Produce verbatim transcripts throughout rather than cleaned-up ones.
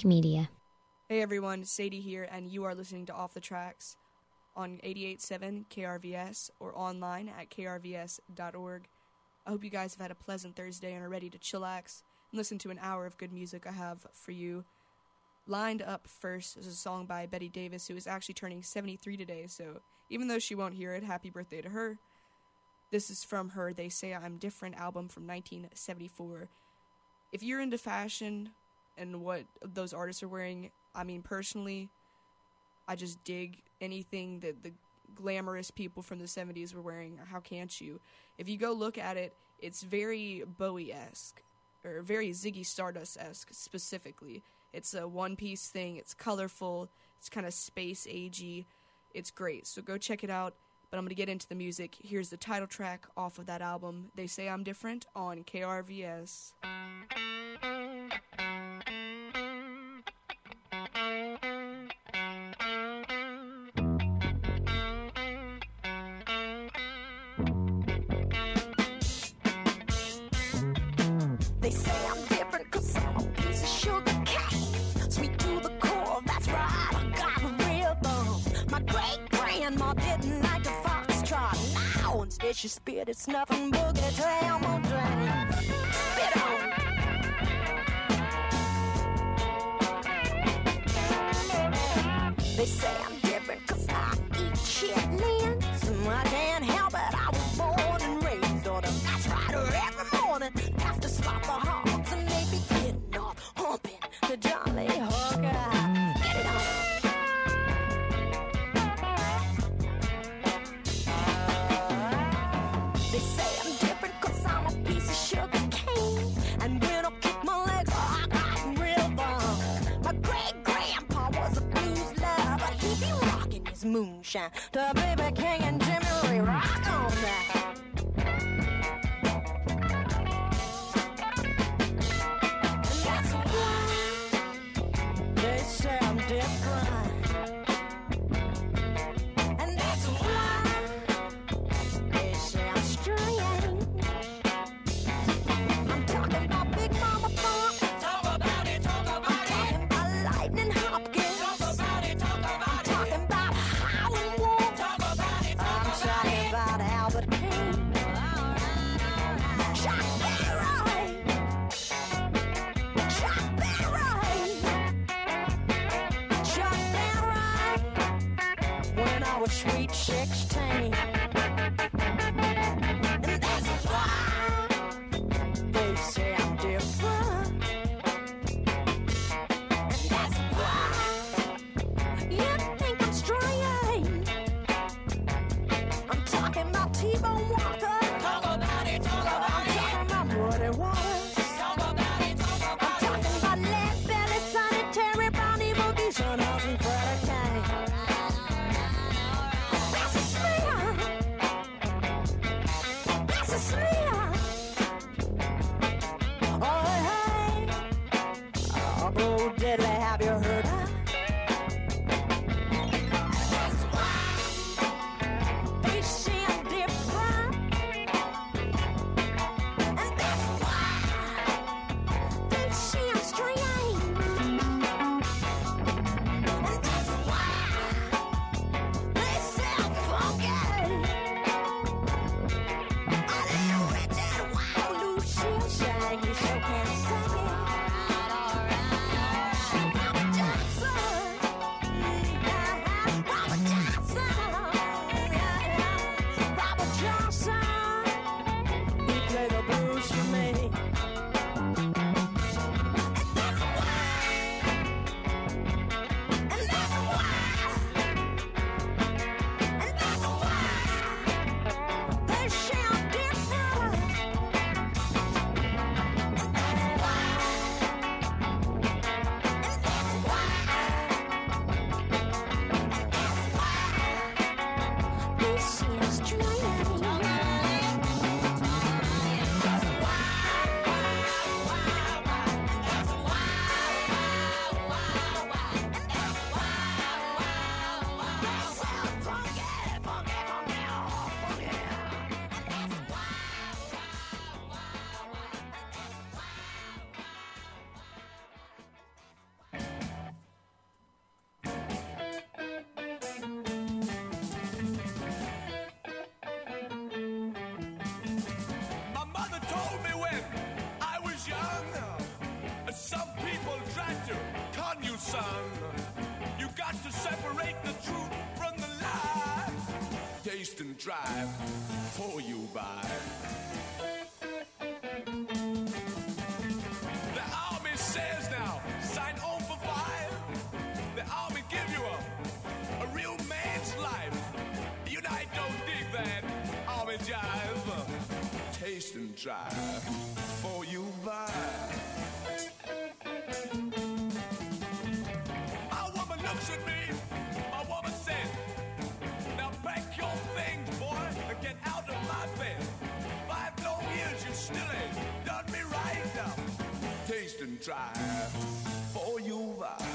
Public Media. Hey everyone, Sadie here, and you are listening to Off the Tracks on eighty-eight point seven K R V S or online at k r v s dot org. I hope you guys have had a pleasant Thursday and are ready to chillax and listen to an hour of good music I have for you. Lined up first is a song by Betty Davis, who is actually turning seventy-three today, so even though she won't hear it, happy birthday to her. This is from her They Say I'm Different album from nineteen seventy-four. If you're into fashion and what those artists are wearing, I mean, personally, I just dig anything that the glamorous people from the seventies were wearing. How can't you? If you go look at it, it's very Bowie-esque, or very Ziggy Stardust-esque specifically. It's a one-piece thing. It's colorful. It's kind of space-agey. It's great. So go check it out. But I'm going to get into the music. Here's the title track off of that album, They Say I'm Different, on K R V S. They say I'm different 'cause I'm a piece of sugar cane. Sweet to the core, that's right, I got the rhythm. My great-grandma didn't like the foxtrot. Now instead she spit, it's nothing boogie down my drain. Spit on. They say I'm different 'cause I eat chitlins. And I can't help it, I was born and raised on them. That's right, every morning after slop the hogs and maybe getting off, humping the Jolly Hooker. Get it on. They say I'm different 'cause I'm a piece of sugar cane. And when I kick my legs, I got rhythm. My great-grandpa was a blues lover, but he be rocking his moonshine to B B King and Jimmy Lee. Rock on that. They say I'm different, and that's why they say I'm strange. I'm talking about Big Mama Funk. Talk about it, talk about it. Talking about Lightning Hopkins. Talk about it, talk about it. Talking about Howlin' Wolf. Talk about it, talk I'm talking about Albert King. Chuck Berry. Chuck Berry. Chuck Berry, when I was sweet sixteen. And that's why they say I'm different. And that's why you think I'm strange. I'm talking about T-Bone Walker. Talk about it, talk about it. I'm talking about Woody Wallace. Talk about it, talk about it. I'm talking about Lead Belly, Sonny Terry, Brownie Boogie, Son House, and Freddie King. That's a smear. That's a smear. Oh, hey. Oh, Bo Diddley, have you heard her? That's why they say I'm different. And that's why they say I'm strange. And that's why they say I'm funky. I live with that wild Lucille sang, you sure can't sing it. I'm a dancer. on you, son. You got to separate the truth from the lie. Taste and try before you buy. The army says now, sign on for five. The army give you a, a real man's life. You and I don't dig that army jive. Taste and try before you buy. My woman looks at me, my woman says, now pack your things, boy, and get out of my bed. Five long years, you still ain't done me right now. Taste and try before you buy.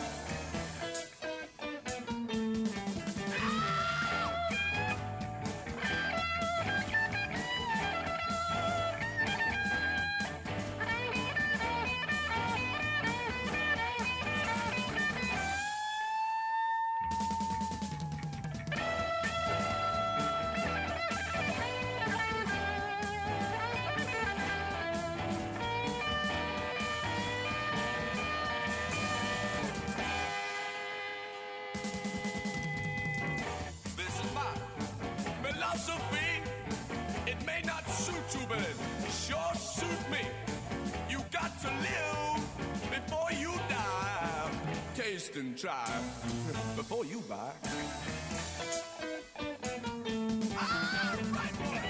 It may not suit you, but it sure suit me. You got to live before you die. Taste and try before you buy. Ah, right, boy.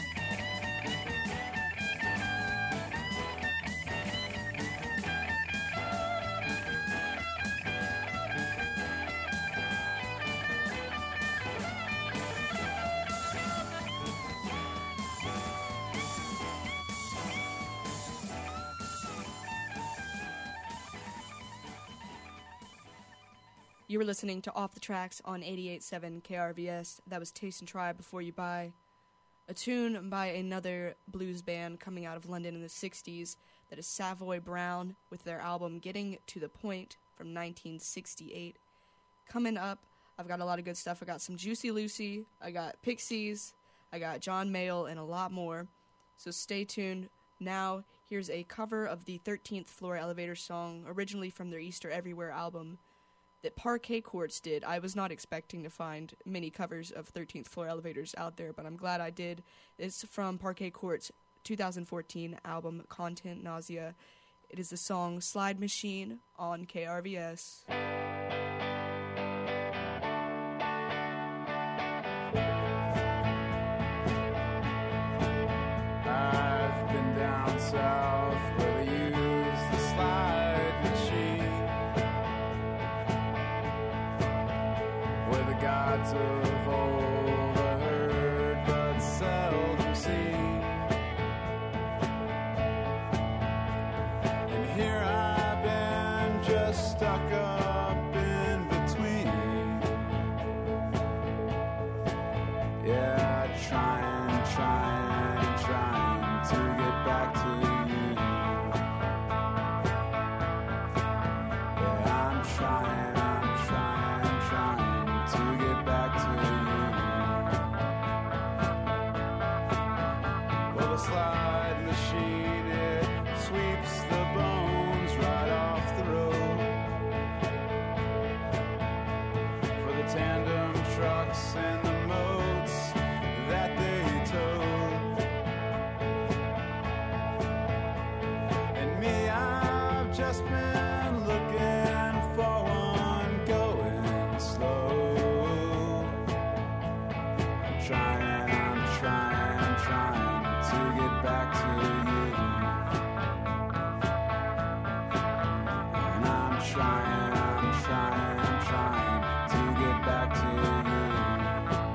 You were listening to Off the Tracks on eighty-eight point seven K R V S. That was Taste and Try Before You Buy, a tune by another blues band coming out of London in the sixties that is Savoy Brown with their album Getting to the Point from nineteen sixty-eight. Coming up, I've got a lot of good stuff. I got some Juicy Lucy, I got Pixies, I got John Mayall, and a lot more. So stay tuned. Now, here's a cover of the thirteenth Floor Elevator song, originally from their Easter Everywhere album, that Parquet Courts did. I was not expecting to find many covers of thirteenth Floor Elevators out there, but I'm glad I did. It's from Parquet Courts' two thousand fourteen album, Content Nausea. It is the song Slide Machine on K R V S. I've been down south where they use the slide machine, where the gods of old are heard but seldom seen. And here I've been just stuck up in between. Yeah, trying, trying, trying to get back to you. Yeah, I'm trying, I'm trying, trying to get back to you. Well, the slide machine, it sweeps the bones right off the road. For the tandem trucks and the moats that they towed. And me, I've just been looking for one going slow. I'm trying, I'm trying, I'm trying to get back to you. And I'm trying, I'm trying, I'm trying to get back to you.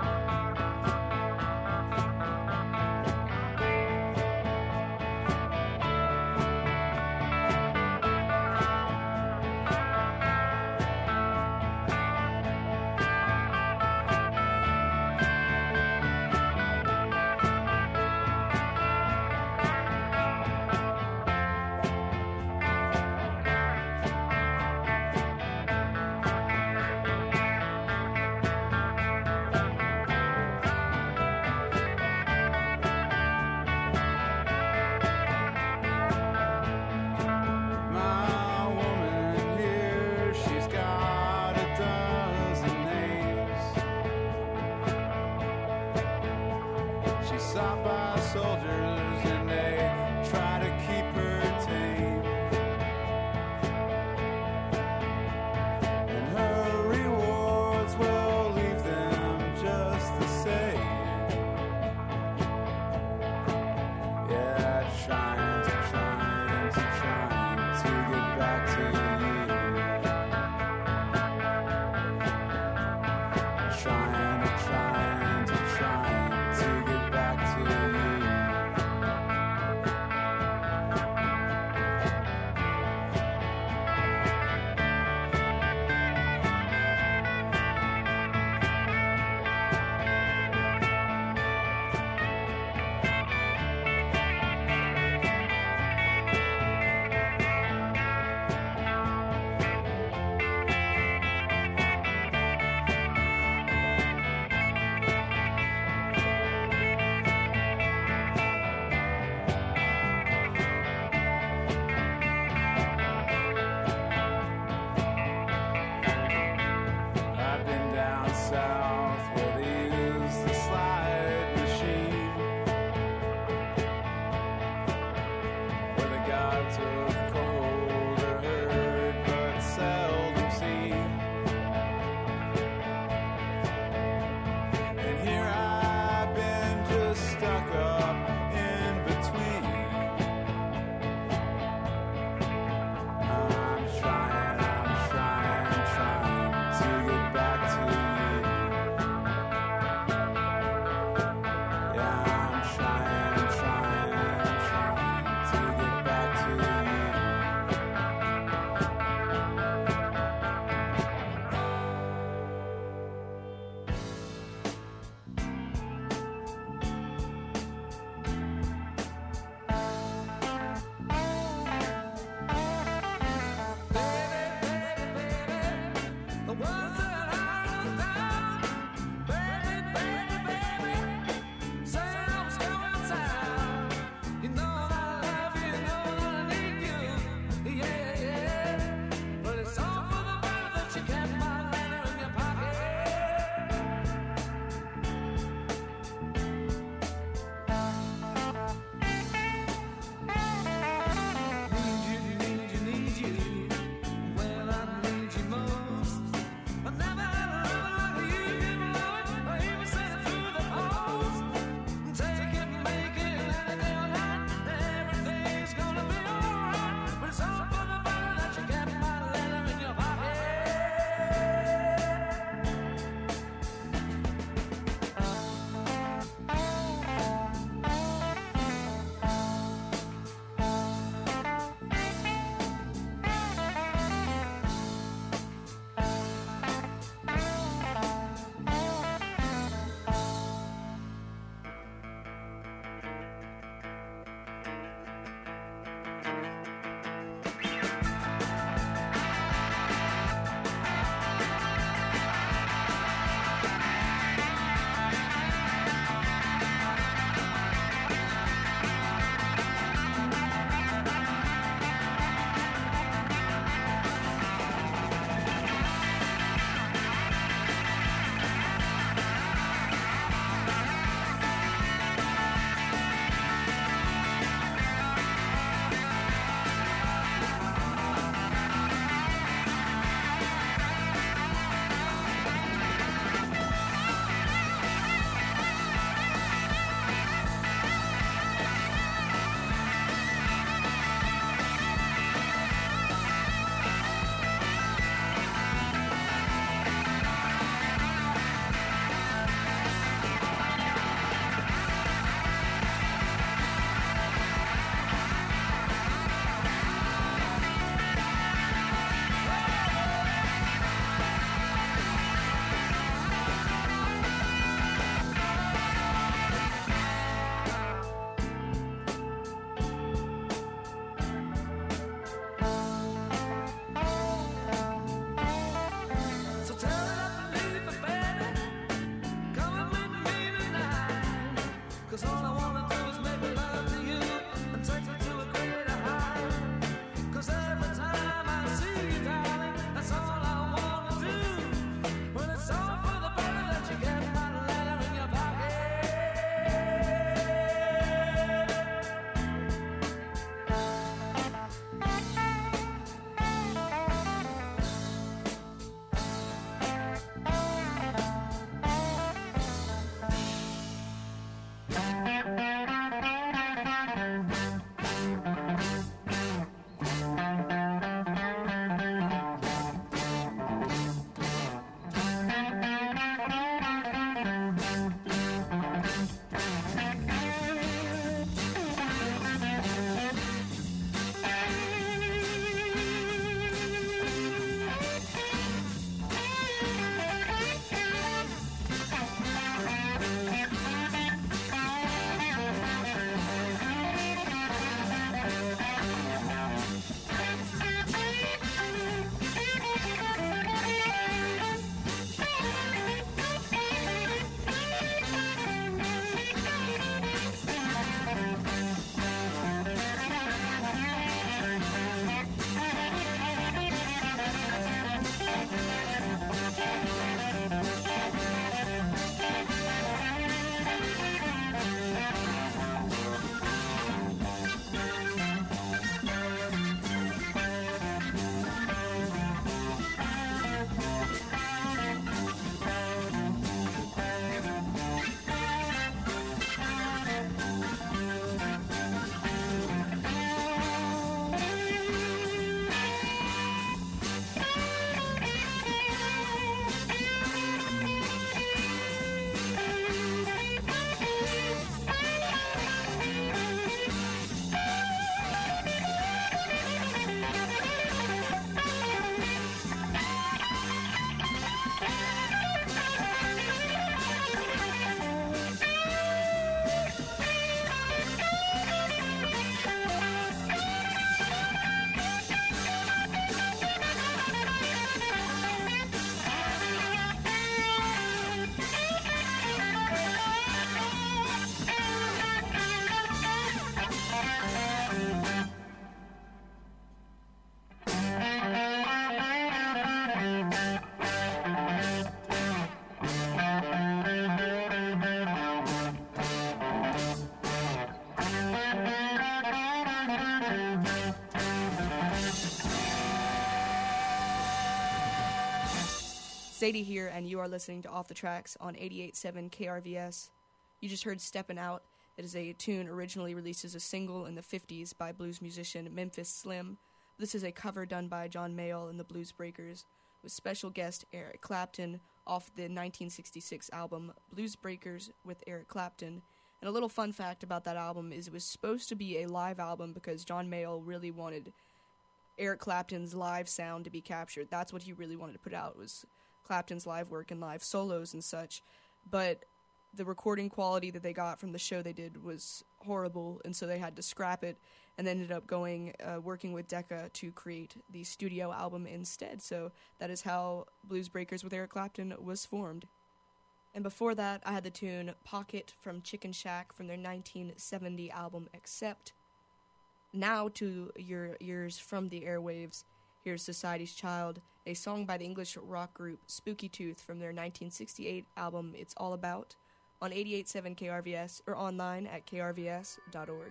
Sadie here, and you are listening to Off the Tracks on eighty-eight point seven K R V S. You just heard Steppin' Out. It is a tune originally released as a single in the fifties by blues musician Memphis Slim. This is a cover done by John Mayall and the Blues Breakers, with special guest Eric Clapton off the nineteen sixty-six album Blues Breakers with Eric Clapton. And a little fun fact about that album is it was supposed to be a live album because John Mayall really wanted Eric Clapton's live sound to be captured. That's what he really wanted to put out, was Clapton's live work and live solos and such. But the recording quality that they got from the show they did was horrible, and so they had to scrap it, and ended up going, uh, working with Decca to create the studio album instead. So that is how Blues Breakers with Eric Clapton was formed. And before that, I had the tune Pocket from Chicken Shack from their nineteen seventy album Accept. Now to your ears from the airwaves, here's Society's Child, a song by the English rock group Spooky Tooth from their nineteen sixty-eight album It's All About, on eighty-eight point seven K R V S or online at K R V S dot org.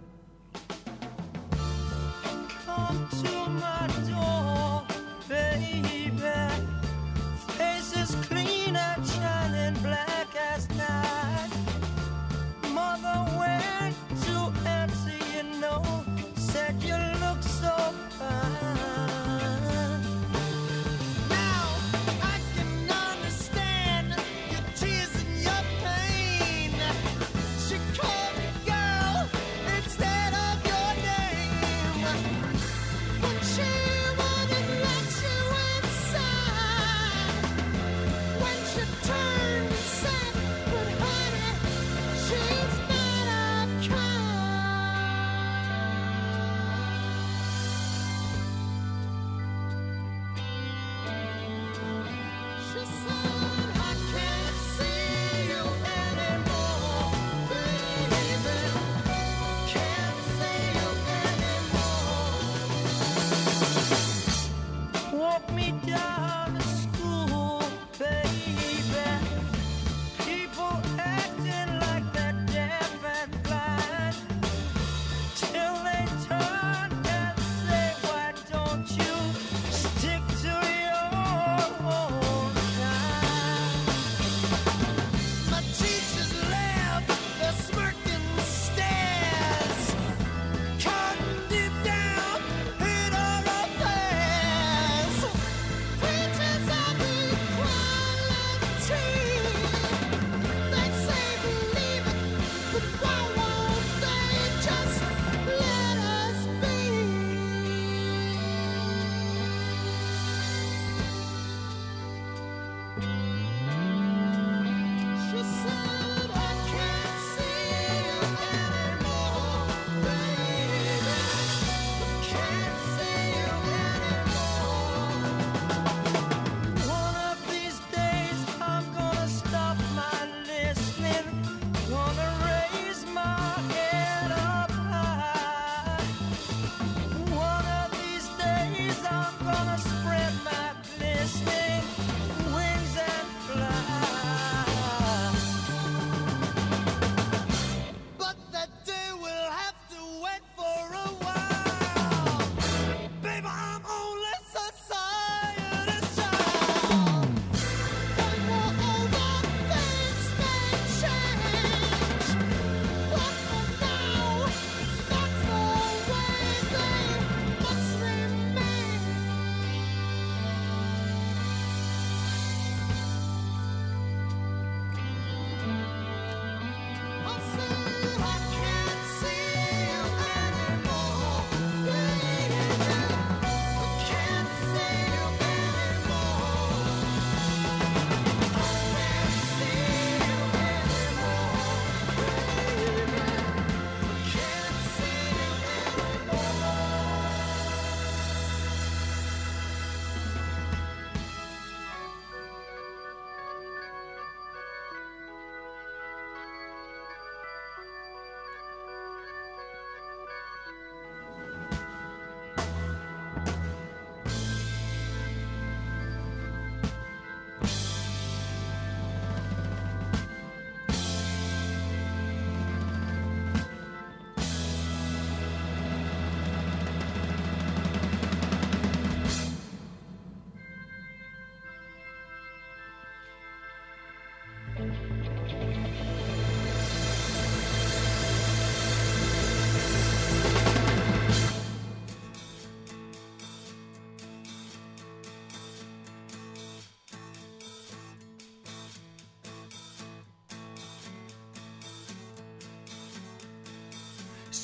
Come to my door, baby.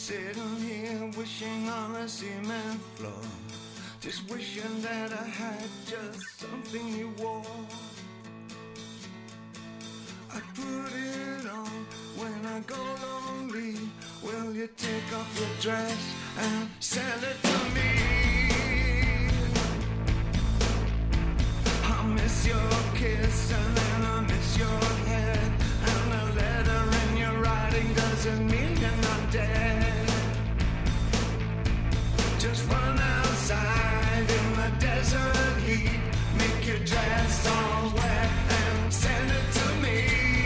Sitting here wishing on a cement floor, just wishing that I had just something you wore. I put it on when I go lonely. Will you take off your dress and send it to me? I miss your kiss and then I miss your head, and a letter in your writing doesn't mean you're not dead. Just run outside in the desert heat, make your dress all wet and send it to me.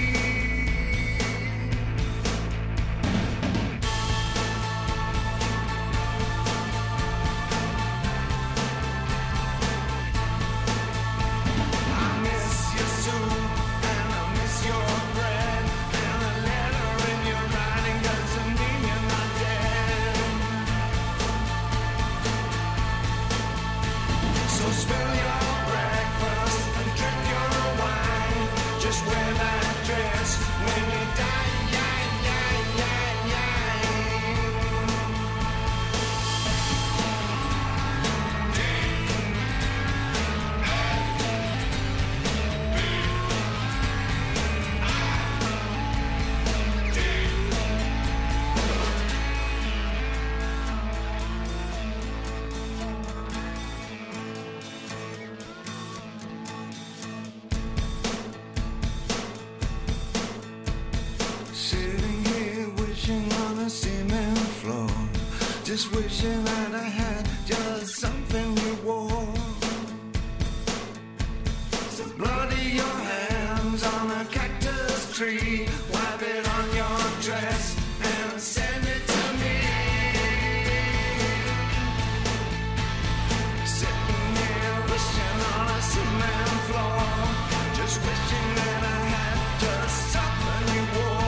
Just wishing that I had just something you wore. So bloody your hands on a cactus tree, wipe it on your dress and send it to me. Sitting here wishing on a cement floor, just wishing that I had just something you wore.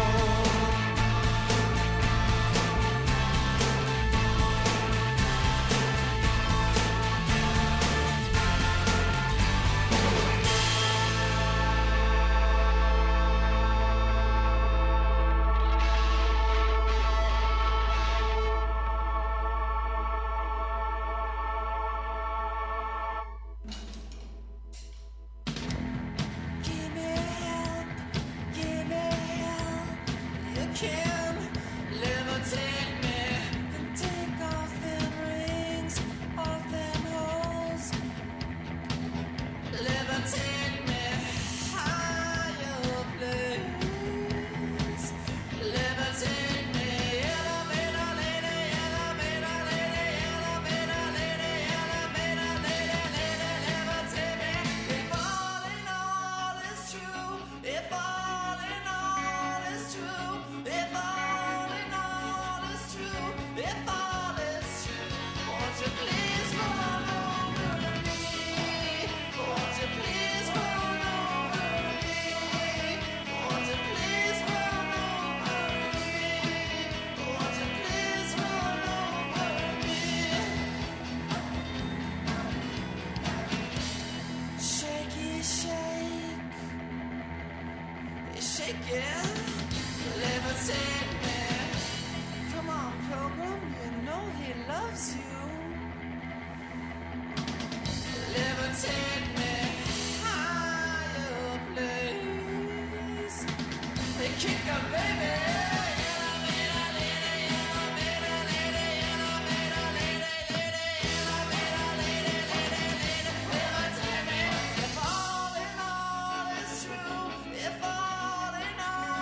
If all in all is true, if all in all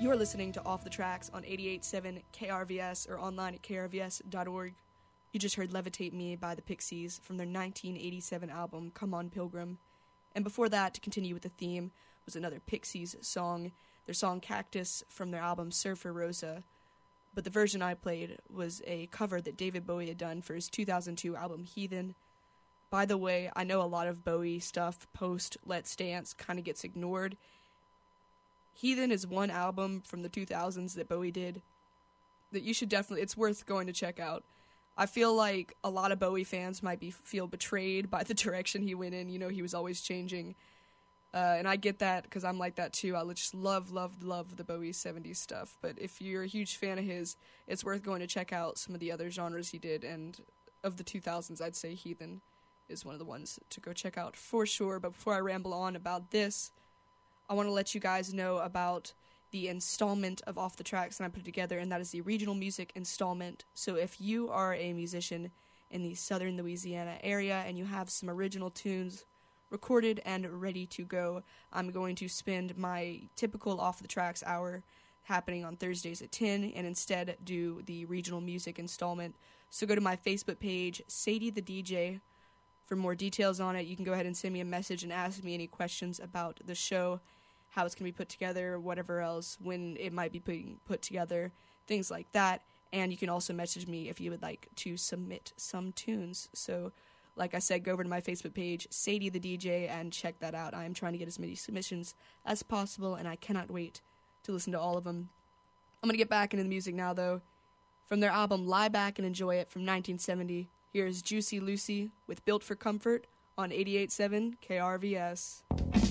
You are listening to Off the Tracks on eighty-eight point seven K R V S or online at K R V S dot org. You just heard Levitate Me by the Pixies from their nineteen eighty-seven album, Come On Pilgrim. And before that, to continue with the theme, was another Pixies song, their song Cactus from their album Surfer Rosa. But the version I played was a cover that David Bowie had done for his two thousand two album Heathen. By the way, I know a lot of Bowie stuff post Let's Dance kind of gets ignored. Heathen is one album from the two thousands that Bowie did that you should definitely, it's worth going to check out. I feel like a lot of Bowie fans might be feel betrayed by the direction he went in. You know, he was always changing. Uh, and I get that because I'm like that too. I just love, love, love the Bowie seventies stuff. But if you're a huge fan of his, it's worth going to check out some of the other genres he did. And of the two thousands, I'd say Heathen is one of the ones to go check out for sure. But before I ramble on about this, I want to let you guys know about the installment of Off the Tracks that I put together, and that is the regional music installment. So if you are a musician in the southern Louisiana area and you have some original tunes recorded and ready to go, I'm going to spend my typical Off the Tracks hour happening on Thursdays at ten and instead do the regional music installment. So go to my Facebook page, Sadie the D J, for more details on it. You can go ahead and send me a message and ask me any questions about the show, how it's going to be put together, whatever else, when it might be being put together, things like that. And you can also message me if you would like to submit some tunes. So, like I said, go over to my Facebook page, Sadie the D J, and check that out. I am trying to get as many submissions as possible, and I cannot wait to listen to all of them. I'm going to get back into the music now, though. From their album Lie Back and Enjoy It from nineteen seventy, here's Juicy Lucy with Built for Comfort on eighty-eight point seven K R V S.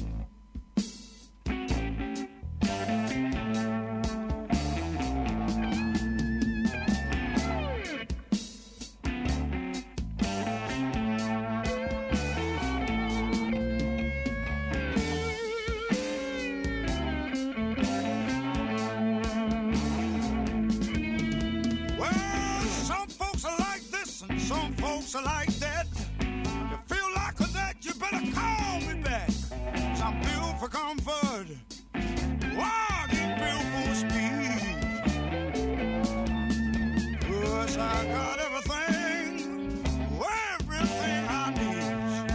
Folks are like that. You feel like that, you better call me back. 'Cause I'm built for comfort. Wow, get built for speed. 'Cause I got everything, everything I need.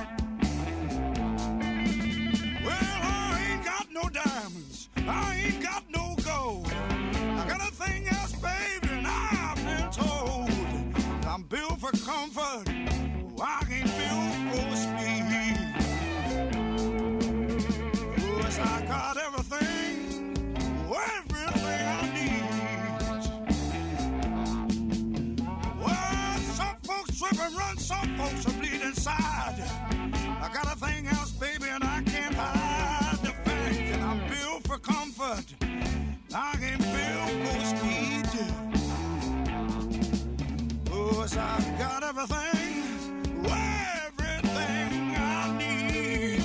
Well, I ain't got no diamonds. I ain't got no gold. I got a thing else, baby, and I've been told I'm built for comfort. I ain't built for speed. 'Cause I got everything, everything I need. Well, some folks trip and run, some folks are bleed inside. I got a thing else, baby, and I can't hide the fact that I'm built for comfort. I ain't built for speed. 'Cause I've got everything, everything I need.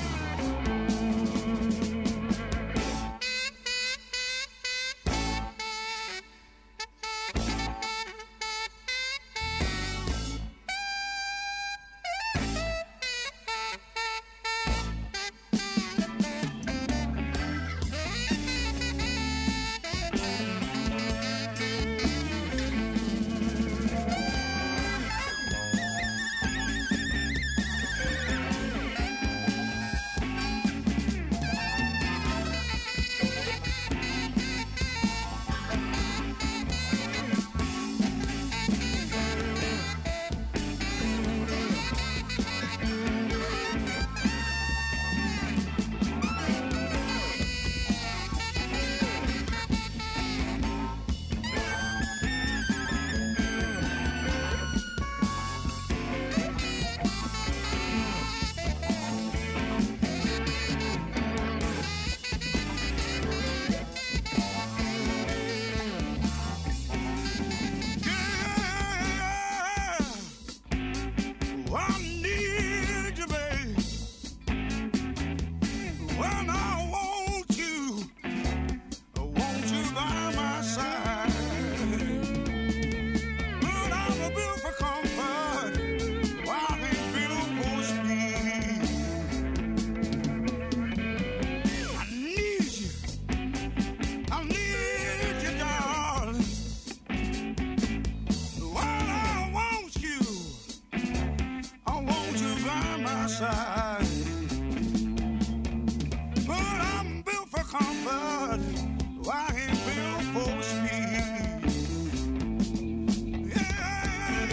I need side. But I'm built for comfort. I ain't built for speed. Yeah.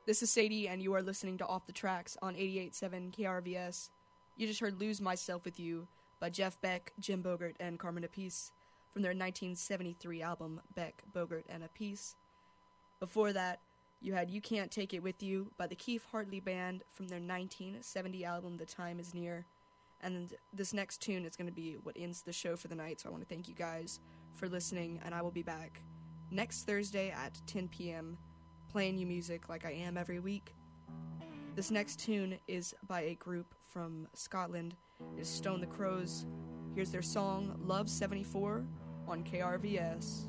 This is Sadie, and you are listening to Off the Tracks on eighty-eight point seven K R V S. You just heard Lose Myself With You by Jeff Beck, Jim Bogart, and Carmen Appice from their nineteen seventy-three album, Beck, Bogart, and Appice. Before that, you had You Can't Take It With You by the Keith Hartley Band from their nineteen seventy album, The Time Is Near. And this next tune is going to be what ends the show for the night, so I want to thank you guys for listening, and I will be back next Thursday at ten p.m. playing you music like I am every week. This next tune is by a group from Scotland. It is Stone the Crows. Here's their song, Love seventy-four, on K R V S.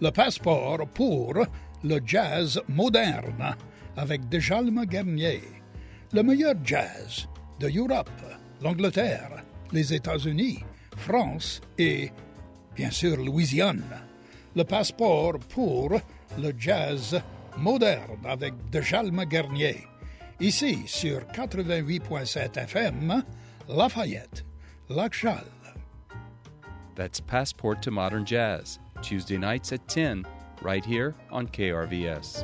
Le passeport pour le jazz moderne avec Djalma Garnier. Le meilleur jazz de l'Europe, l'Angleterre, les États-Unis, France et, bien sûr, Louisiane. Le passeport pour le jazz moderne avec Djalma Garnier. Ici, sur quatre-vingt-huit point sept F M, Lafayette, Lac-Charles. That's Passport to Modern Jazz, Tuesday nights at ten, right here on K R V S.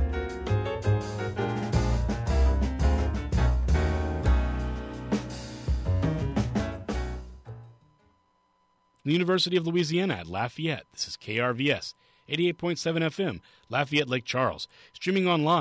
The University of Louisiana at Lafayette. This is K R V S, eighty-eight point seven F M, Lafayette, Lake Charles. Streaming online